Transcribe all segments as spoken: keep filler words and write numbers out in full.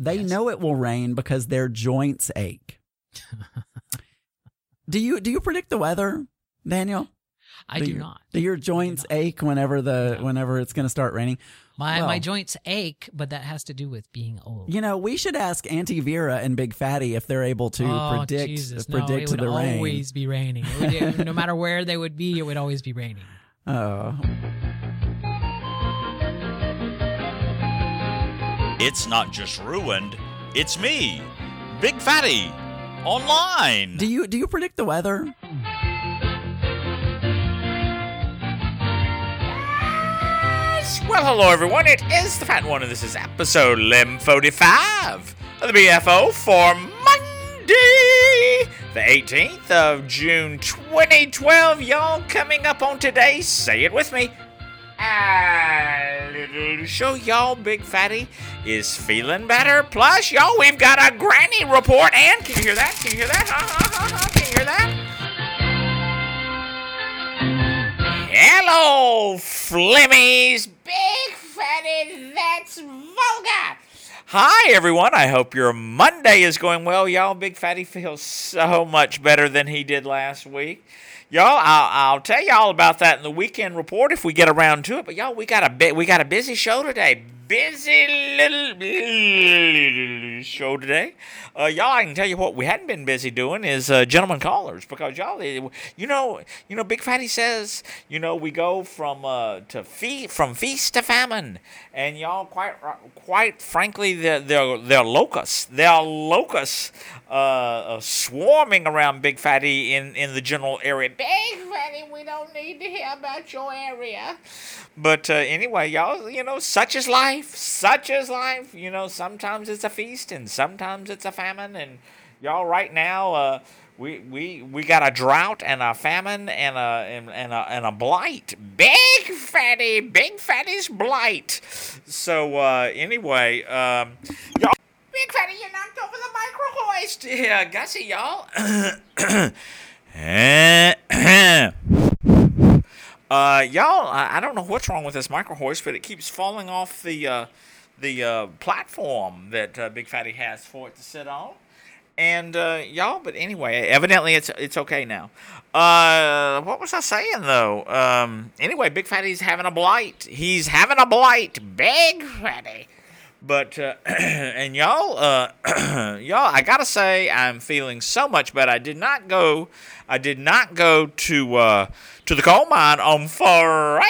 They Yes. know it will rain because their joints ache. do you do you predict the weather, Daniel? I do do your, not. Do your joints not. ache whenever the No. whenever it's going to start raining? My Well, my joints ache, but that has to do with being old. You know, we should ask Auntie Vera and Big Fatty if they're able to oh, predict Jesus. predict no, it would the rain. always be raining. It would, no matter where they would be, it would always be raining. Oh. It's not just ruined, it's me, Big Fatty, online. Do you do you predict the weather? Well, hello everyone, it is the Fat One, and this is episode eleven forty-five of the B F O for Monday, the eighteenth of June, twenty twelve. Y'all, coming up on today's, say it with me, a little show, y'all, Big Fatty is feeling better. Plus, y'all, we've got a granny report, and can you hear that? Can you hear that? Ha, ha, ha, ha. Can you hear that? Hello, Flemmies, Big Fatty, that's vulgar. Hi, everyone. I hope your Monday is going well. Y'all, Big Fatty feels so much better than he did last week. Y'all, I'll, I'll tell y'all about that in the weekend report if we get around to it. But y'all, we got a bit, we got a busy show today. Busy little, little show today. Uh, y'all, I can tell you what we hadn't been busy doing is uh, gentlemen callers, because y'all, you know, you know, Big Fatty says, you know, we go from uh, to fe- from feast to famine, and y'all, quite quite frankly, they're they're, they're locusts. They're locusts uh, uh, swarming around Big Fatty in in the general area. Big Fatty, we don't need to hear about your area. But uh, anyway, y'all, you know, such is life. Such is life. You know, sometimes it's a feast and sometimes it's a famine. And y'all, right now, uh, we we we got a drought and a famine and a and, and a and a blight. Big Fatty, Big Fatty's blight. So uh, anyway, um, y'all, Big Fatty, you knocked over the micro hoist. Yeah, Gussie, y'all. Uh, y'all, I, I don't know what's wrong with this micro hoist, but it keeps falling off the uh, the uh, platform that uh, Big Fatty has for it to sit on. And uh, y'all, but anyway, evidently it's it's okay now. Uh, what was I saying though? Um, anyway, Big Fatty's having a blight. He's having a blight, Big Fatty. But uh, and y'all, uh, y'all, I gotta say, I'm feeling so much better. I did not go. I did not go to uh, to the coal mine on Friday.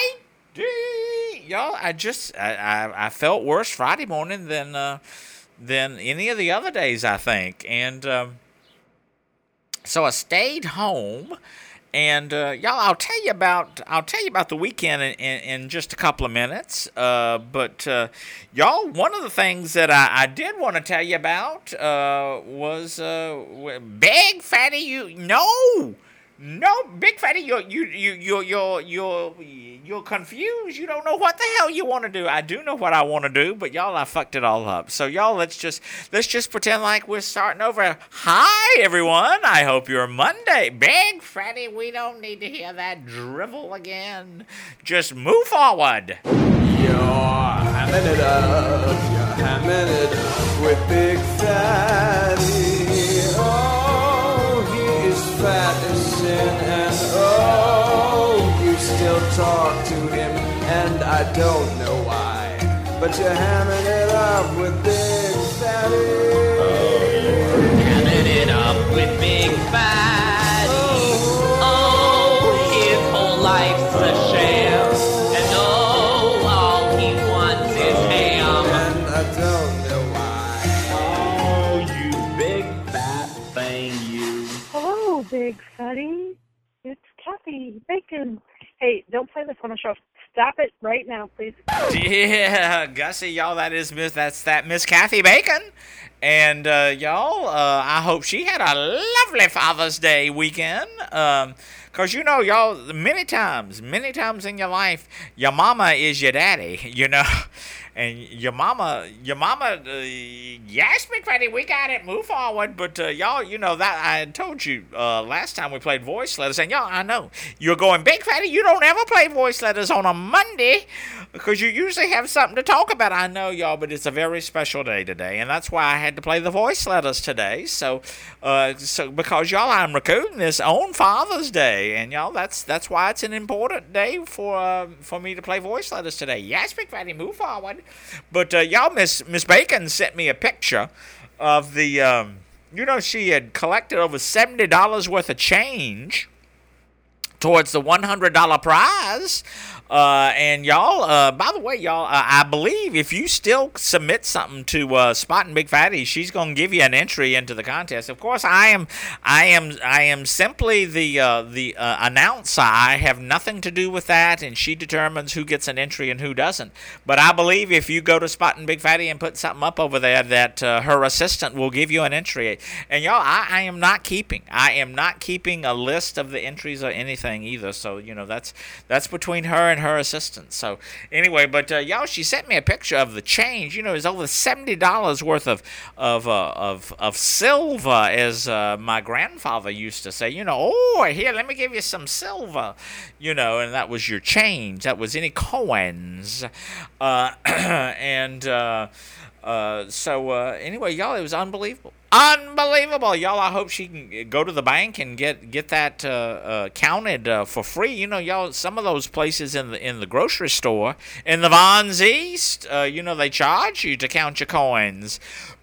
Y'all, I just I, I, I felt worse Friday morning than uh, than any of the other days, I think. And um, so I stayed home. And uh, y'all, I'll tell you about I'll tell you about the weekend in, in, in just a couple of minutes. Uh, but uh, y'all, one of the things that I, I did want to tell you about uh, was uh, Big Fatty. You no, no, Big Fatty. You you you you you you you're confused. You don't know what the hell you want to do. I do know what I want to do, but y'all, I fucked it all up. So y'all, let's just let's just pretend like we're starting over. Hi everyone. I hope your Monday, Big Fatty. We don't need to hear that drivel again. Just move forward. You're hamming it up, you're hamming it up with Big Fatty. Oh, he is fat as sin, and oh, you still talk to him, and I don't know why, but you're hamming it up with Big Fatty. Oh, you're hamming it up with Big Fatty. Oh, his whole life's a sham, and oh, all he wants is ham. And I don't know why. Oh, you big fat thing, you. Hello, Big Fatty. It's Kathy Bacon. Hey, don't play this on the show. Stop it right now, please. Yeah, Gussie, y'all, that is Miss that's that Miss Kathy Bacon. And uh, y'all, uh, I hope she had a lovely Father's Day weekend. Um, Cause you know, y'all, many times, many times in your life, your mama is your daddy, you know. and your mama, your mama, uh, yes, Big Fatty, we got it. Move forward. But uh, y'all, you know that I had told you uh, last time we played voice letters, and y'all, I know you're going, Big Fatty, you don't ever play voice letters on a Monday because you usually have something to talk about. I know, y'all, but it's a very special day today, and that's why I had to play the voice letters today. So, uh, so because y'all, I'm recording this on Father's Day, and y'all, that's that's why it's an important day for uh, for me to play voice letters today. Yes, Big Fatty, move forward. But uh, y'all, Miss Miss Bacon sent me a picture of the, um, you know, she had collected over seventy dollars worth of change towards the one hundred dollar prize. Uh, and y'all, uh, by the way, y'all, uh, I believe if you still submit something to uh, Spotting Big Fatty, she's gonna give you an entry into the contest. Of course, I am, I am, I am simply the uh, the uh, announcer. I have nothing to do with that, and she determines who gets an entry and who doesn't. But I believe if you go to Spotting Big Fatty and put something up over there, that uh, her assistant will give you an entry. And y'all, I, I am not keeping, I am not keeping a list of the entries or anything either. So you know that's that's between her and her assistant. So anyway, but uh, y'all, she sent me a picture of the change. You know, it's over seventy dollars worth of of uh, of of silver, as uh, my grandfather used to say. You know, oh, here, let me give you some silver. You know, and that was your change. That was any coins, uh, and uh, uh, so uh, anyway, y'all, it was unbelievable. Unbelievable, y'all! I hope she can go to the bank and get get that uh, uh, counted uh, for free. You know, y'all, some of those places in the in the grocery store in the Vons East, uh, you know, they charge you to count your coins.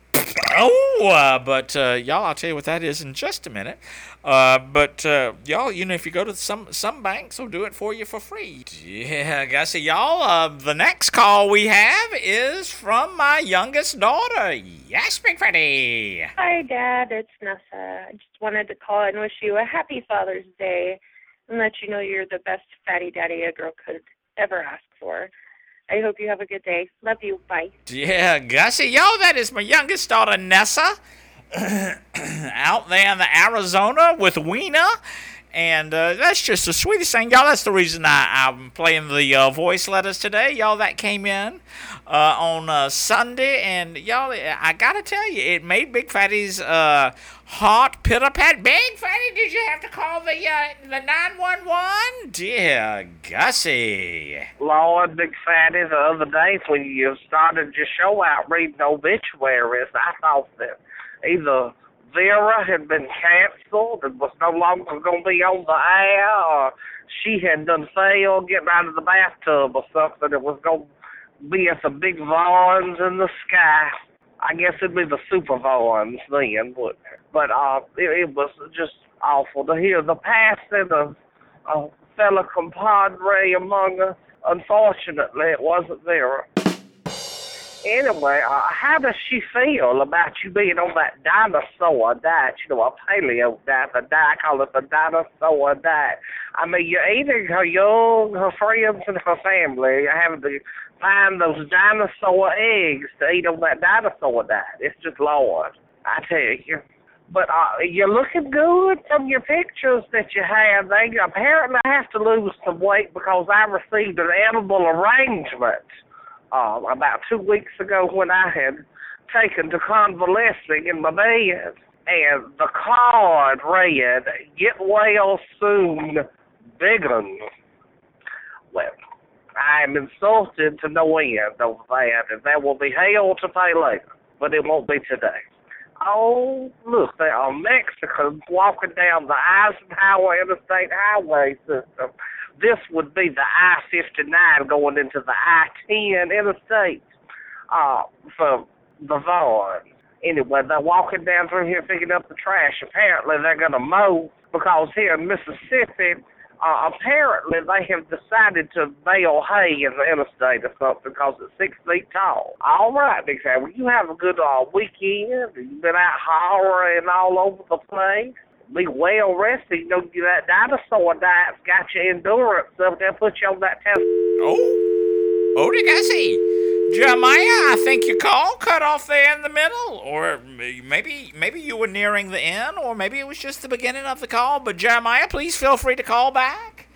Oh, uh, but uh, y'all, I'll tell you what that is in just a minute. Uh, but uh, y'all, you know, if you go to some some banks, will do it for you for free. Yeah, guys, y'all. Uh, the next call we have is from my youngest daughter. Yes, Big Fatty. Hi, Dad. It's Nessa. I just wanted to call and wish you a happy Father's Day and let you know you're the best fatty daddy a girl could ever ask for. I hope you have a good day. Love you. Bye. Yeah, Gussie, y'all, that is my youngest daughter, Nessa, out there in the Arizona with Weena. And uh, that's just the sweetest thing. Y'all, that's the reason I, I'm playing the uh, voice letters today. Y'all, that came in uh, on uh, Sunday. And, y'all, I got to tell you, it made Big Fatty's uh, heart pitter-pat. Big Fatty, did you have to call the uh, the nine one one? Dear Gussie. Lord, Big Fatty, the other day when you started your show out reading obituaries, I thought that either Vera had been canceled and was no longer going to be on the air, or she had done failed getting out of the bathtub or something. It was going to be at the big Vons in the sky. I guess it'd be the super Vons then, wouldn't it? But uh, it, it was just awful to hear the passing of a fellow compadre among us. Unfortunately, it wasn't Vera. Anyway, uh, how does she feel about you being on that dinosaur diet? You know, a paleo diet, the diet, I call it the dinosaur diet. I mean, you're eating her young, her friends, and her family. You're having to find those dinosaur eggs to eat on that dinosaur diet. It's just Lord, I tell you. But uh, you're looking good from your pictures that you have. They apparently have to lose some weight because I received an edible arrangement Uh, about two weeks ago when I had taken to convalescing in my bed. And the card read, "Get well soon, Biggin." Well, I am insulted to no end over that, and there will be hell to pay later, but it won't be today. Oh, look, there are Mexicans walking down the Eisenhower Interstate Highway system. This would be the I fifty-nine going into the I ten interstate uh, from the Vons. Anyway, they're walking down through here picking up the trash. Apparently, they're going to mow because here in Mississippi, uh, apparently they have decided to bale hay in the interstate or something because it's six feet tall. All right, Big Sam, well, you have a good uh, weekend. You've been out hollering all over the place. Be well rested. You know, that dinosaur diet's got your endurance up there, put you on that test. Oh, oh, did I see? Jeremiah, I think your call cut off there in the middle. Or maybe maybe you were nearing the end, or maybe it was just the beginning of the call. But Jeremiah, please feel free to call back.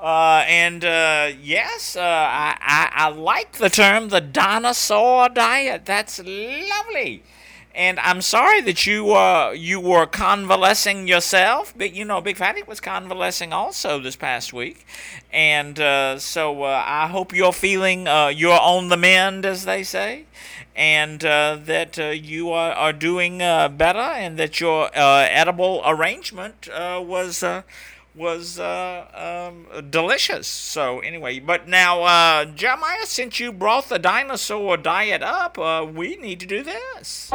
Uh, and uh, yes, uh, I, I I like the term the dinosaur diet. That's lovely. And I'm sorry that you uh you were convalescing yourself, but you know Big Fatty was convalescing also this past week, and uh, so uh, I hope you're feeling uh, you're on the mend, as they say, and uh, that uh, you are are doing uh, better, and that your uh, edible arrangement uh, was. Uh, was uh, um, delicious. So anyway, but now, uh, Jeremiah, since you brought the dinosaur diet up, uh, we need to do this.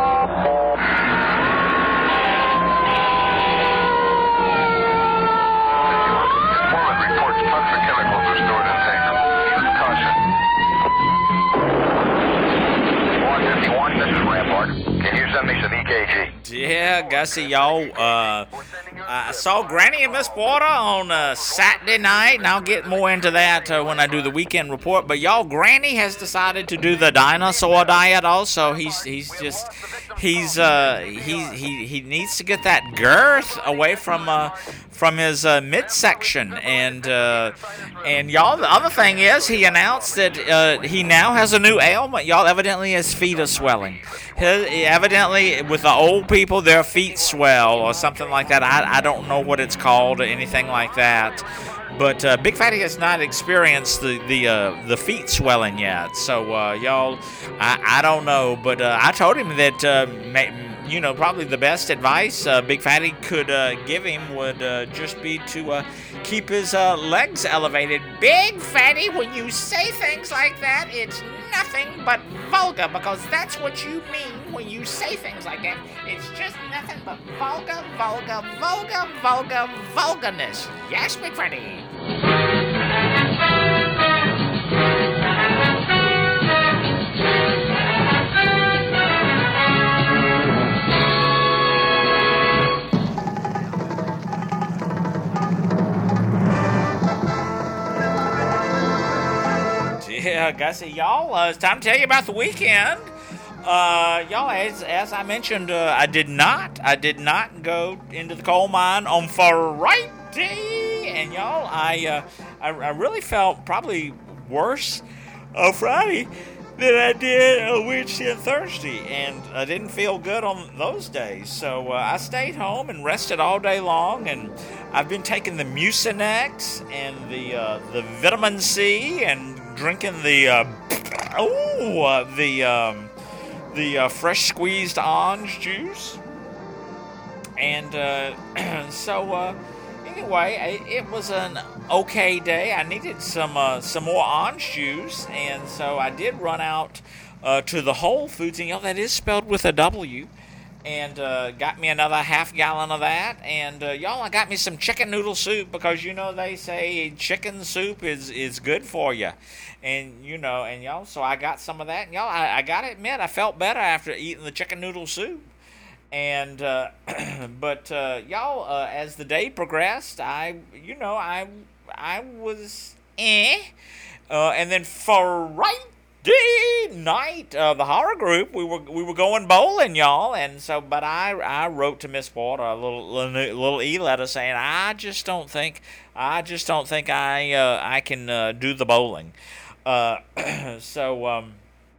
Yeah, Gussie, y'all, uh, I saw Granny and Miss Porter on uh, Saturday night, and I'll get more into that uh, when I do the weekend report. But y'all, Granny has decided to do the dinosaur diet also. He's he's just he's uh he he he needs to get that girth away from uh from his uh, midsection, and uh, and y'all, the other thing is he announced that uh, he now has a new ailment. Y'all, evidently his feet are swelling. His, evidently with the old people, their feet swell or something like that. I I don't know what it's called or anything like that. But uh, Big Fatty has not experienced the the uh, the feet swelling yet. So uh, y'all, I, I don't know. But uh, I told him that uh, ma- you know probably the best advice uh, Big Fatty could uh, give him would uh, just be to uh, keep his uh, legs elevated. Big Fatty, when you say things like that, it's nothing but vulgar, because that's what you mean when you say things like that. It's just nothing but vulgar, vulgar, vulgar, vulgar, vulgarness. Yes, Big Fatty. Yeah, Gussie, y'all, uh, it's time to tell you about the weekend. Uh, y'all, as, as I mentioned, uh, I did not, I did not go into the coal mine on Friday, and y'all, I, uh, I, I really felt probably worse on Friday than I did on Wednesday and Thursday, and I didn't feel good on those days, so uh, I stayed home and rested all day long, and I've been taking the Mucinex and the uh, the vitamin C and drinking the uh, oh uh, the um, the uh, fresh squeezed orange juice, and uh, so uh, anyway, it was an okay day. I needed some uh, some more orange juice, and so I did run out uh, to the Whole Foods, and you know that is spelled with a W. And uh, got me another half gallon of that, and uh, y'all, I got me some chicken noodle soup, because you know they say chicken soup is, is good for you, and you know, and y'all, so I got some of that, and y'all, I, I gotta admit, I felt better after eating the chicken noodle soup, and uh, but uh, y'all, uh, as the day progressed, I, you know, I I was eh, uh, and then for right. night, uh, the horror group, we were we were going bowling, y'all, and so but I I wrote to Miss Porter a little little, little e letter saying I just don't think I just don't think I uh, I can uh, do the bowling, uh, so um,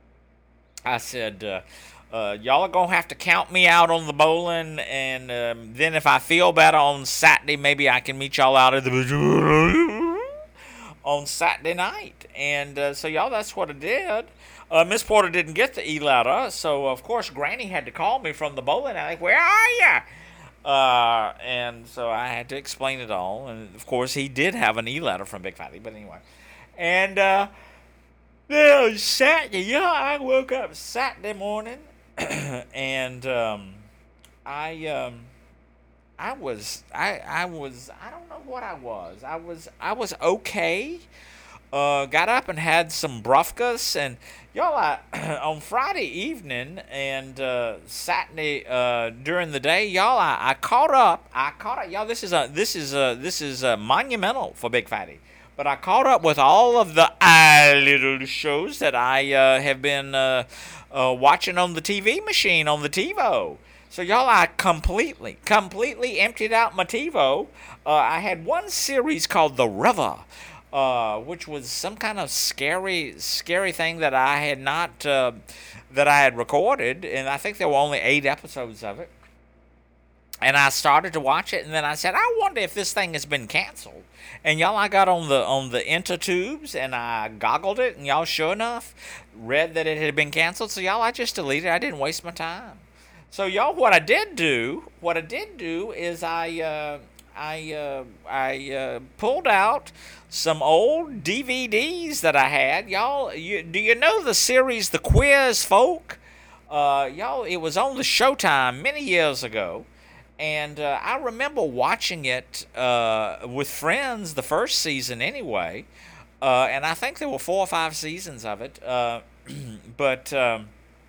I said uh, uh, y'all are gonna have to count me out on the bowling, and um, then if I feel better on Saturday, maybe I can meet y'all out at the on Saturday night. And uh, so, y'all, that's what I did. Uh, Miss Porter didn't get the e-letter, so, of course, Granny had to call me from the bowling alley. Where are you? Uh, and so I had to explain it all. And, of course, he did have an e-letter from Big Fatty, but anyway. And uh, then on Saturday, yeah, I woke up Saturday morning, and um, I... Um, I was, I, I was, I don't know what I was. I was, I was okay. Uh, got up and had some brufkas, and y'all, I, on Friday evening and uh, Saturday uh, during the day, y'all, I, I caught up. I caught up, y'all. This is a, this is a, this is a monumental for Big Fatty. But I caught up with all of the uh, little shows that I uh, have been uh, uh, watching on the T V machine on the TiVo. So y'all, I completely, completely emptied out my TiVo. Uh, I had one series called The River, uh, which was some kind of scary, scary thing that I had not, uh, that I had recorded, and I think there were only eight episodes of it. And I started to watch it, and then I said, I wonder if this thing has been canceled. And y'all, I got on the on the intertubes, and I goggled it, and y'all, sure enough, read that it had been canceled. So y'all, I just deleted it. I didn't waste my time. So y'all, what I did do, what I did do is I uh, I uh, I uh, pulled out some old D V Ds that I had. Y'all, you, do you know the series The Queers Folk? Uh, y'all, it was on the Showtime many years ago. And uh, I remember watching it uh, with friends the first season anyway. Uh, and I think there were four or five seasons of it. Uh, but um,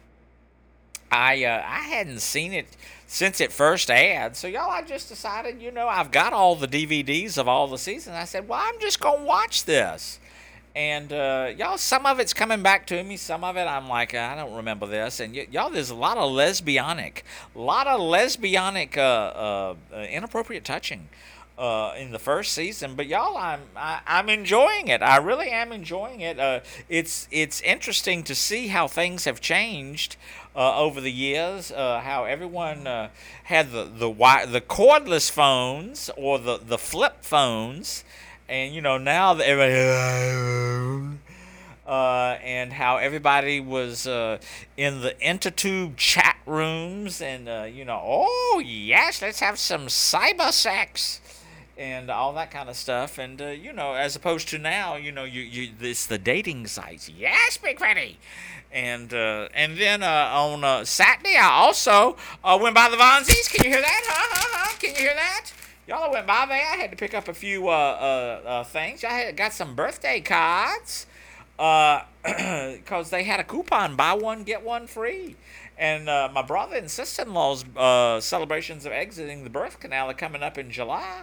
I uh, I hadn't seen it since it first aired. So, y'all, I just decided, you know, I've got all the D V Ds of all the seasons. I said, well, I'm just going to watch this. And, uh, y'all, some of it's coming back to me. Some of it, I'm like, I don't remember this. And, y- y'all, there's a lot of lesbianic, a lot of lesbianic, uh, uh, uh, inappropriate touching uh, in the first season. But, y'all, I'm I, I'm enjoying it. I really am enjoying it. Uh, it's it's interesting to see how things have changed uh, over the years. Uh, how everyone uh, had the the wi- the cordless phones or the the flip phones. And, you know, now that everybody, uh, and how everybody was uh, in the intertube chat rooms and, uh, you know, oh, yes, let's have some cyber sex and all that kind of stuff. And, uh, you know, as opposed to now, you know, you, you it's the dating sites. Yes, Big Fatty. And uh, and then uh, on uh, Saturday, I also uh, went by the Vonzies. Can you hear that? Huh, huh, huh? Can you hear that? Y'all, I went by there. I had to pick up a few uh, uh, uh, things. I had got some birthday cards because uh, they had a coupon, buy one, get one free. And uh, my brother and sister-in-law's uh, celebrations of exiting the birth canal are coming up in July.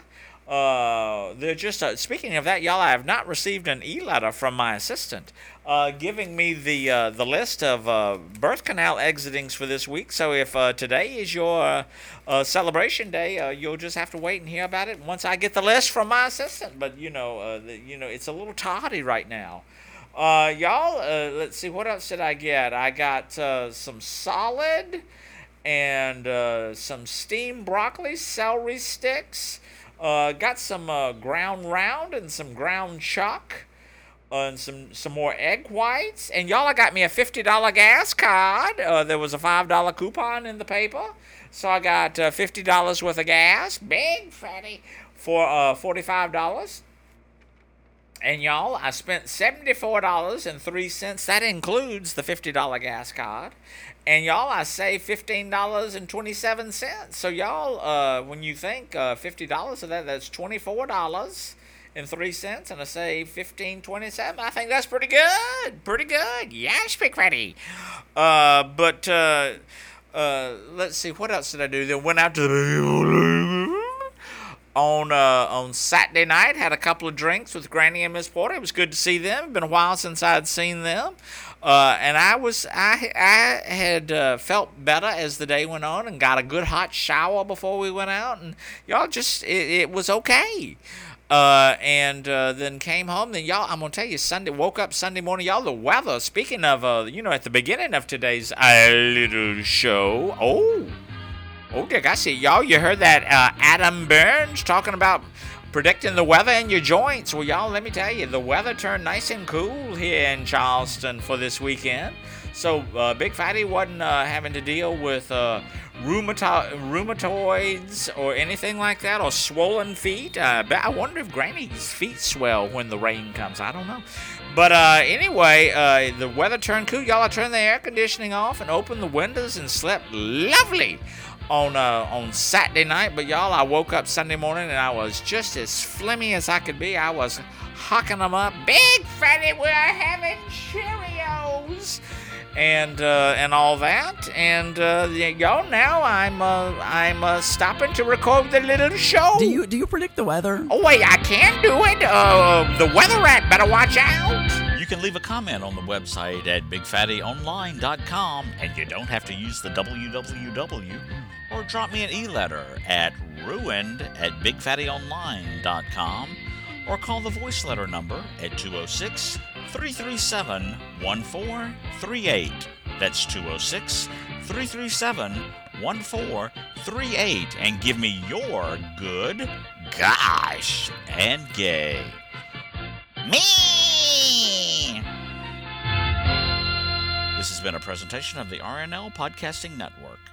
Uh, they're just uh, speaking of that, y'all. I have not received an e-letter from my assistant uh, giving me the uh, the list of uh, birth canal exitings for this week. So if uh, today is your uh, uh, celebration day, uh, you'll just have to wait and hear about it once I get the list from my assistant. But you know, uh, the, you know, it's a little tardy right now. Uh, y'all, uh, let's see, what else did I get? I got uh, some salad and uh, some steamed broccoli, celery sticks. Uh, got some uh, ground round and some ground chuck uh, and some, some more egg whites. And y'all, I got me a fifty dollars gas card. Uh, there was a five dollars coupon in the paper. So I got uh, fifty dollars worth of gas, Big Fatty, for uh, forty-five dollars. And y'all, I spent seventy-four dollars and three cents. That includes the fifty dollars gas card. And y'all, I saved fifteen dollars and twenty-seven cents. So y'all, uh, when you think uh, fifty dollars of that, that's twenty-four dollars and three cents, and I saved fifteen dollars and twenty-seven cents. I think that's pretty good. Pretty good. Yes, Big Fatty. Uh, but uh, uh, let's see, what else did I do? Then went out to the on uh, on Saturday night, had a couple of drinks with Granny and Miss Porter. It was good to see them. It's been a while since I'd seen them. Uh, and I was I I had uh, felt better as the day went on and got a good hot shower before we went out, and y'all just it, it was okay. Uh, and uh, then came home. Then y'all, I'm gonna tell you, Sunday woke up Sunday morning. Y'all, the weather. Speaking of, uh, you know, at the beginning of today's uh, little show. Oh, oh, Dick, I see y'all. You heard that uh, Adam Burns talking about predicting the weather in your joints. Well, y'all, let me tell you, the weather turned nice and cool here in Charleston for this weekend. So uh, Big Fatty wasn't uh, having to deal with uh, rheumato- rheumatoids or anything like that, or swollen feet. Uh, I wonder if Granny's feet swell when the rain comes. I don't know. But uh, anyway, uh, the weather turned cool. Y'all, I turned the air conditioning off and opened the windows and slept lovely on uh, on Saturday night. But y'all, I woke up Sunday morning and I was just as flimmy as I could be. I was hocking them up. Big Fatty, we're having Cheerios and uh, and all that. And uh, y'all, now I'm uh, I'm uh, stopping to record the little show. Do you do you predict the weather? Oh wait, I can do it. Uh, the weather rat better watch out. You can leave a comment on the website at big fatty online dot com, and you don't have to use the w w w, or drop me an e-letter at ruined at big fatty online dot com, or call the voice letter number at two oh six, three three seven, one four three eight. That's two oh six, three three seven, one four three eight, and give me your good, gosh, and gay. Me! This has been a presentation of the R N L Podcasting Network.